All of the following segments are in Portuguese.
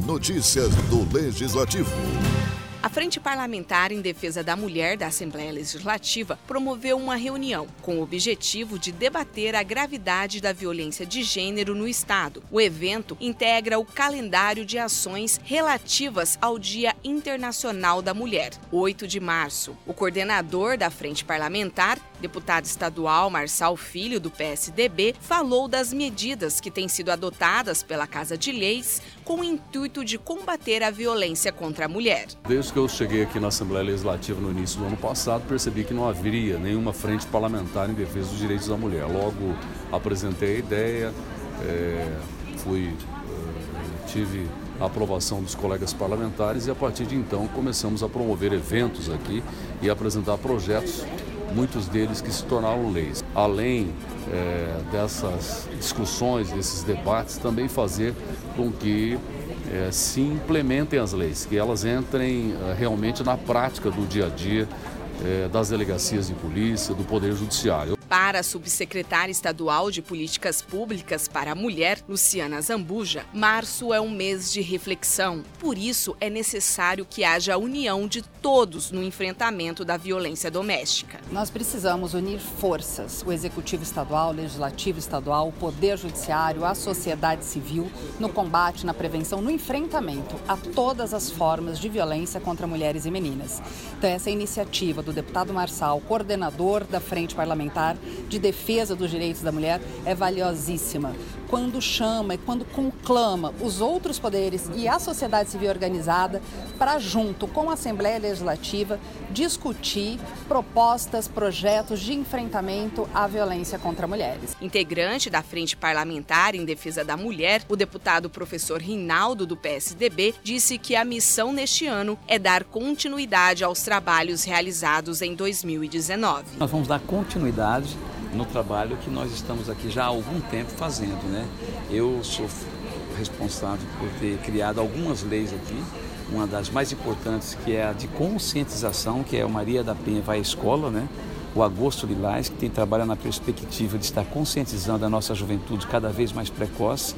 Notícias do Legislativo. A Frente Parlamentar em Defesa da Mulher da Assembleia Legislativa promoveu uma reunião com o objetivo de debater a gravidade da violência de gênero no Estado. O evento integra o calendário de ações relativas ao Dia Internacional da Mulher, 8 de março. O coordenador da Frente Parlamentar, deputado estadual Marçal Filho, do PSDB, falou das medidas que têm sido adotadas pela Casa de Leis com o intuito de combater a violência contra a mulher. Desde que eu cheguei aqui na Assembleia Legislativa no início do ano passado, percebi que não haveria nenhuma frente parlamentar em defesa dos direitos da mulher. Logo apresentei a ideia, tive a aprovação dos colegas parlamentares e a partir de então começamos a promover eventos aqui e apresentar projetos, muitos deles que se tornaram leis. Além dessas discussões, desses debates, também fazer com que se implementem as leis, que elas entrem realmente na prática do dia a dia das delegacias de polícia, do Poder Judiciário. Para a subsecretária estadual de Políticas Públicas para a Mulher, Luciana Zambuja, março é um mês de reflexão. Por isso, é necessário que haja a união de todos no enfrentamento da violência doméstica. Nós precisamos unir forças, o Executivo Estadual, o Legislativo Estadual, o Poder Judiciário, a sociedade civil, no combate, na prevenção, no enfrentamento a todas as formas de violência contra mulheres e meninas. Então, essa iniciativa do deputado Marçal, coordenador da Frente Parlamentar de Defesa dos Direitos da Mulher, é valiosíssima. Quando chama e quando conclama os outros poderes e a sociedade civil organizada para, junto com a Assembleia Legislativa, discutir propostas, projetos de enfrentamento à violência contra mulheres. Integrante da Frente Parlamentar em Defesa da Mulher, o deputado professor Rinaldo, do PSDB, disse que a missão neste ano é dar continuidade aos trabalhos realizados em 2019. Nós vamos dar continuidade no trabalho que nós estamos aqui já há algum tempo fazendo, né? Eu sou responsável por ter criado algumas leis aqui, uma das mais importantes que é a de conscientização, que é o Maria da Penha Vai à Escola, né? O Agosto Lilás, que tem trabalhado na perspectiva de estar conscientizando a nossa juventude cada vez mais precoce,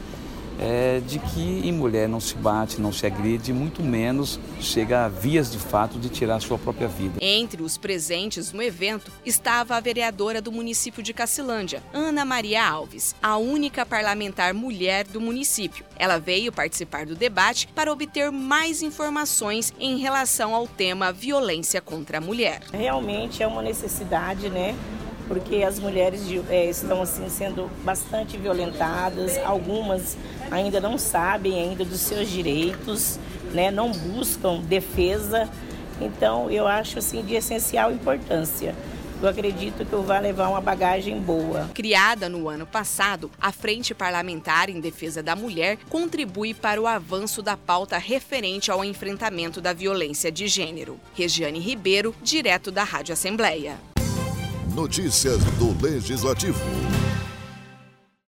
de que em mulher não se bate, não se agride, muito menos chega a vias de fato de tirar a sua própria vida. Entre os presentes no evento estava a vereadora do município de Cacilândia, Ana Maria Alves, a única parlamentar mulher do município. Ela veio participar do debate para obter mais informações em relação ao tema violência contra a mulher. Realmente é uma necessidade, né? Porque as mulheres estão assim sendo bastante violentadas, algumas ainda não sabem ainda dos seus direitos, né? Não buscam defesa. Então eu acho assim de essencial importância. Eu acredito que eu vou levar uma bagagem boa. Criada no ano passado, a Frente Parlamentar em Defesa da Mulher contribui para o avanço da pauta referente ao enfrentamento da violência de gênero. Regiane Ribeiro, direto da Rádio Assembleia. Notícias do Legislativo.